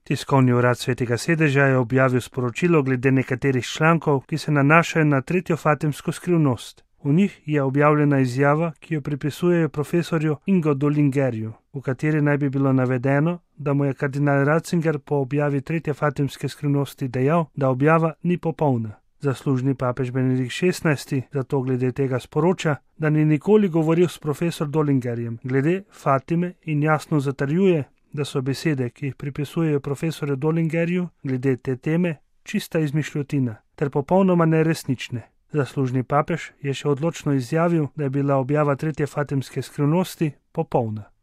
Tiskovni urad Svetega sedeža je objavil sporočilo glede nekaterih člankov, ki se nanašajo na tretjo fatimsko skrivnost. V njih je objavljena izjava, ki jo pripisujejo profesorju Ingo Dollingerju, v kateri naj bi bilo navedeno, da mu je kardinal Ratzinger po objavi tretje fatimske skrivnosti dejal, da objava ni popolna. Zaslužni papež Benedikt XVI zato glede tega sporoča, da ni nikoli govoril s profesor Dollingerjem glede Fatime in jasno zatrjuje, da so besede, ki jih pripisujejo profesorju Dollingerju glede te teme, čista izmišljotina ter popolnoma neresnične. Zaslužni papež je še odločno izjavil, da je bila objava tretje fatimske skrivnosti popolna.